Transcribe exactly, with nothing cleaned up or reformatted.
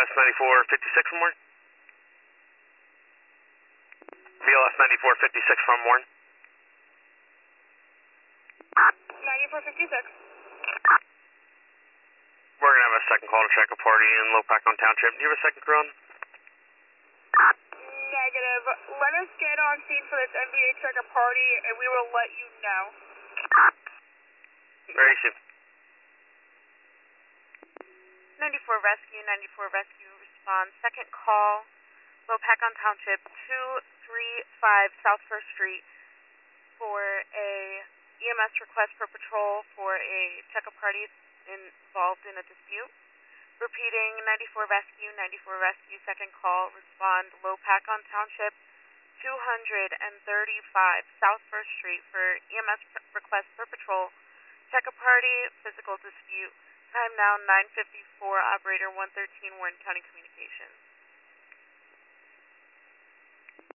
S ninety-four fifty-six from Warren. B L S ninety-four fifty-six from Warren. ninety-four fifty-six. We're going to have a second call to check a party in Lopakon Township. Do you have a second crew on? Negative. Let us get on scene for this N B A check a party and we will let you know. Very soon. ninety-four Rescue, ninety-four Rescue responds. Second call, Lopakon Township, two three five South First Street for a E M S request for patrol for a check a party involved in a dispute. Repeating, ninety-four Rescue, ninety-four Rescue, second call, respond, Lopakon Township, two thirty-five South First Street for E M S request for patrol, check a party, physical dispute. Time now nine fifty-four, operator one thirteen, Warren County Communications.